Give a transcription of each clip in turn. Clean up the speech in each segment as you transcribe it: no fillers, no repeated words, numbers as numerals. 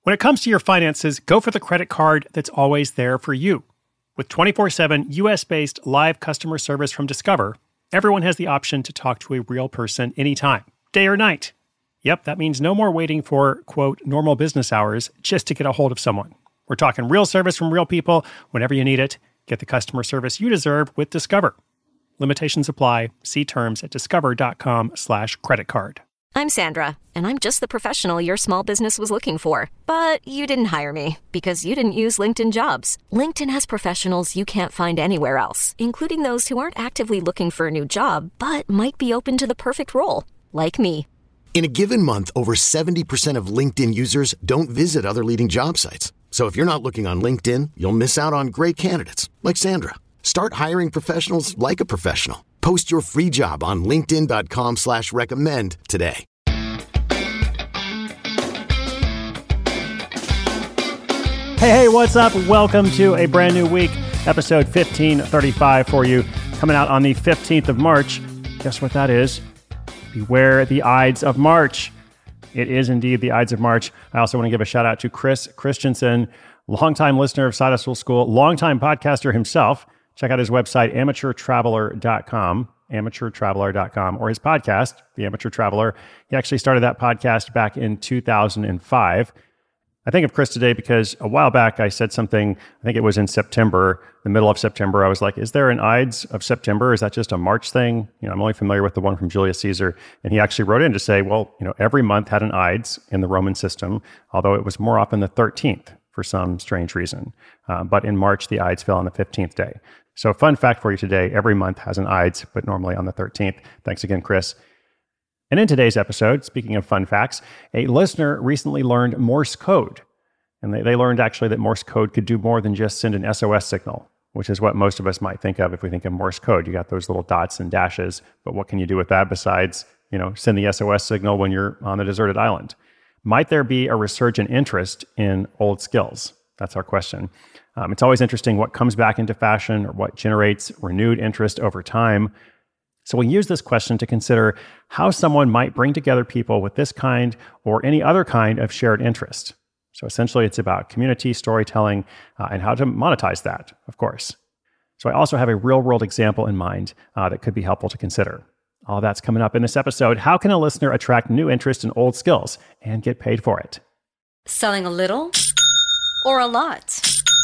When it comes to your finances, go for the credit card that's always there for you. With 24/7 US-based live customer service from Discover, everyone has the option to talk to a real person anytime, day or night. Yep, that means no more waiting for, quote, normal business hours just to get a hold of someone. We're talking real service from real people whenever you need it. Get the customer service you deserve with Discover. Limitations apply. See terms at discover.com/creditcard. I'm Sandra, and I'm just the professional your small business was looking for. But you didn't hire me because you didn't use LinkedIn Jobs. LinkedIn has professionals you can't find anywhere else, including those who aren't actively looking for a new job, but might be open to the perfect role, like me. In a given month, over 70% of LinkedIn users don't visit other leading job sites. So if you're not looking on LinkedIn, you'll miss out on great candidates like Sandra. Start hiring professionals like a professional. Post your free job on linkedin.com/recommend today. Hey, what's up? Welcome to a brand new week, episode 1535 for you, coming out on the 15th of March. Guess what that is? Beware the Ides of March. It is indeed the Ides of March. I also want to give a shout out to Chris Christensen, longtime listener of Side Hustle School, longtime podcaster himself. Check out his website, amateurtraveler.com, or his podcast, The Amateur Traveler. He actually started that podcast back in 2005. I think of Chris today because a while back I said something, I think it was in September, the middle of September. I was like, is there an Ides of September? Is that just a March thing? I'm only familiar with the one from Julius Caesar. And he actually wrote in to say, well, every month had an Ides in the Roman system, although it was more often the 13th for some strange reason. But in March, the Ides fell on the 15th day. So a fun fact for you today, every month has an Ides, but normally on the 13th. Thanks again, Chris. And in today's episode, speaking of fun facts, a listener recently learned Morse code. And they learned actually that Morse code could do more than just send an SOS signal, which is what most of us might think of if we think of Morse code. You got those little dots and dashes, but what can you do with that besides, send the SOS signal when you're on a deserted island? Might there be a resurgent interest in old skills? That's our question. It's always interesting what comes back into fashion or what generates renewed interest over time. So we'll use this question to consider how someone might bring together people with this kind or any other kind of shared interest. So essentially, it's about community storytelling and how to monetize that, of course. So I also have a real-world example in mind that could be helpful to consider. All that's coming up in this episode. How can a listener attract new interest in old skills and get paid for it? Selling a little or a lot?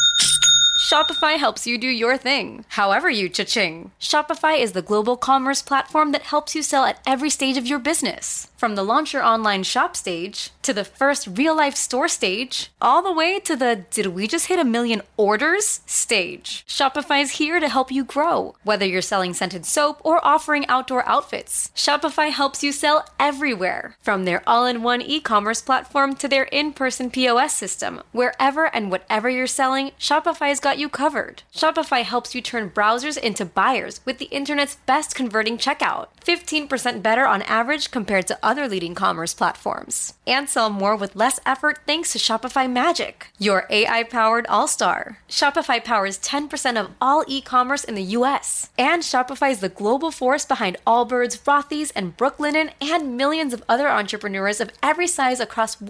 Shopify helps you do your thing, however you cha-ching. Shopify is the global commerce platform that helps you sell at every stage of your business. From the launch your online shop stage, to the first real-life store stage, all the way to the did we just hit 1 million orders stage. Shopify's here to help you grow. Whether you're selling scented soap or offering outdoor outfits, Shopify helps you sell everywhere. From their all-in-one e-commerce platform to their in-person POS system, wherever and whatever you're selling, Shopify's got you covered. Shopify helps you turn browsers into buyers with the internet's best converting checkout. 15% better on average compared to other leading commerce platforms. And sell more with less effort thanks to Shopify Magic, your AI-powered all-star. Shopify powers 10% of all e-commerce in the US. And Shopify is the global force behind Allbirds, Rothy's, and Brooklinen, and millions of other entrepreneurs of every size across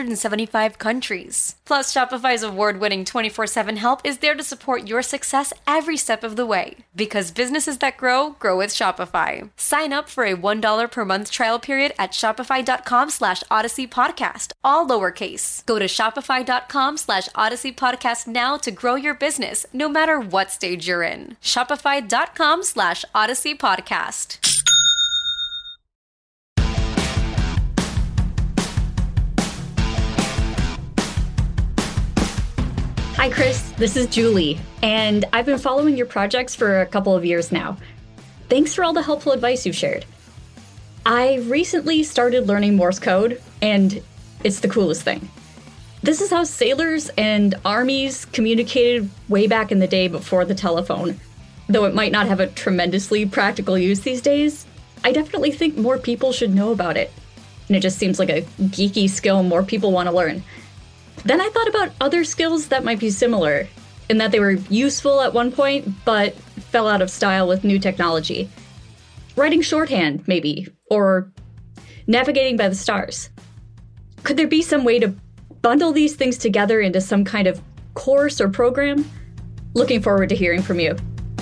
175 countries. Plus, Shopify's award-winning 24/7 help is there to support your success every step of the way. Because businesses that grow, grow with Shopify. Sign up for a $1 per month trial period at shopify.com/Odyssey Podcast, all lowercase. Go to shopify.com/Odyssey Podcast now to grow your business, no matter what stage you're in. Shopify.com/Odyssey Podcast. Hi, Chris. This is Julie, and I've been following your projects for a couple of years now. Thanks for all the helpful advice you've shared. I recently started learning Morse code, and it's the coolest thing. This is how sailors and armies communicated way back in the day before the telephone. Though it might not have a tremendously practical use these days, I definitely think more people should know about it. And it just seems like a geeky skill more people want to learn. Then I thought about other skills that might be similar, in that they were useful at one point, but fell out of style with new technology. Writing shorthand, maybe, or navigating by the stars. Could there be some way to bundle these things together into some kind of course or program? Looking forward to hearing from you.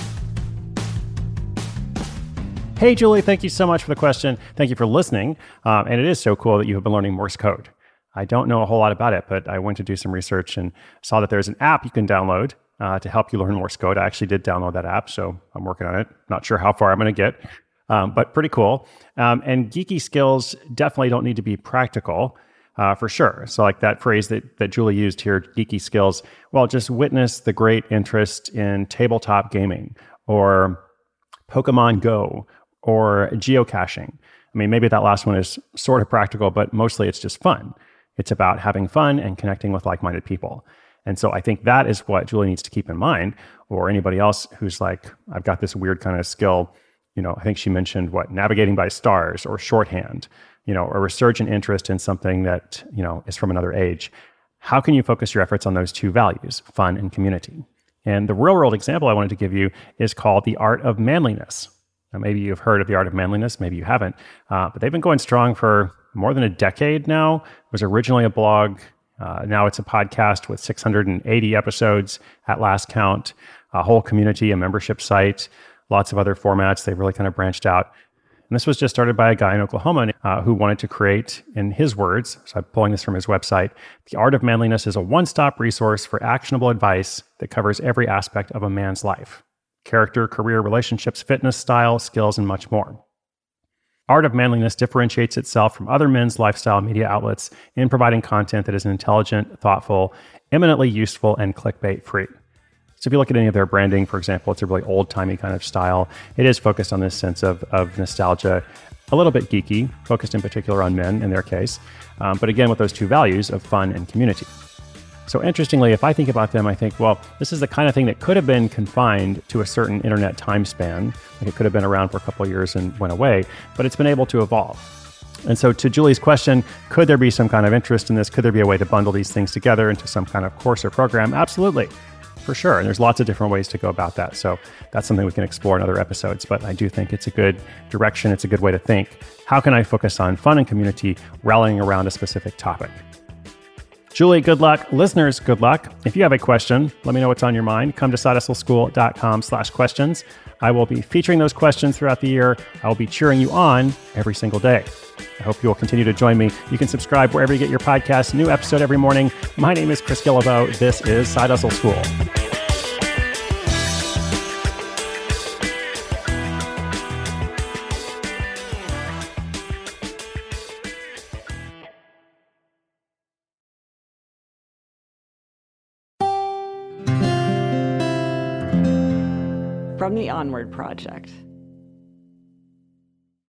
Hey, Julie, thank you so much for the question. Thank you for listening. And it is so cool that you have been learning Morse code. I don't know a whole lot about it, but I went to do some research and saw that there's an app you can download to help you learn Morse code. I actually did download that app, so I'm working on it. Not sure how far I'm going to get, but pretty cool. And geeky skills definitely don't need to be practical, for sure. So like that phrase that Julie used here, geeky skills, well, just witness the great interest in tabletop gaming or Pokemon Go or geocaching. I mean, maybe that last one is sort of practical, but mostly it's just fun. It's about having fun and connecting with like-minded people. And so I think that is what Julie needs to keep in mind, or anybody else who's like, I've got this weird kind of skill. I think she mentioned navigating by stars or shorthand, a resurgent interest in something that, is from another age. How can you focus your efforts on those two values, fun and community? And the real-world example I wanted to give you is called The Art of Manliness. Now, maybe you've heard of The Art of Manliness, maybe you haven't, but they've been going strong for more than a decade now. It was originally a blog. Now it's a podcast with 680 episodes at last count, a whole community, a membership site, lots of other formats. They've really kind of branched out. And this was just started by a guy in Oklahoma who wanted to create, in his words, so I'm pulling this from his website, The Art of Manliness is a one-stop resource for actionable advice that covers every aspect of a man's life: character, career, relationships, fitness, style, skills, and much more. Art of Manliness differentiates itself from other men's lifestyle media outlets in providing content that is intelligent, thoughtful, eminently useful, and clickbait-free. So if you look at any of their branding, for example, it's a really old-timey kind of style. It is focused on this sense of nostalgia, a little bit geeky, focused in particular on men in their case, but again with those two values of fun and community. So interestingly, if I think about them, I think, well, this is the kind of thing that could have been confined to a certain internet time span. Like it could have been around for a couple of years and went away, but it's been able to evolve. And so to Julie's question, could there be some kind of interest in this? Could there be a way to bundle these things together into some kind of course or program? Absolutely, for sure. And there's lots of different ways to go about that. So that's something we can explore in other episodes. But I do think it's a good direction. It's a good way to think. How can I focus on fun and community rallying around a specific topic? Julie, good luck. Listeners, good luck. If you have a question, let me know what's on your mind. Come to sidehustleschool.com/questions. I will be featuring those questions throughout the year. I will be cheering you on every single day. I hope you will continue to join me. You can subscribe wherever you get your podcasts. New episode every morning. My name is Chris Guillebeau. This is Side Hustle School. From the Onward Project.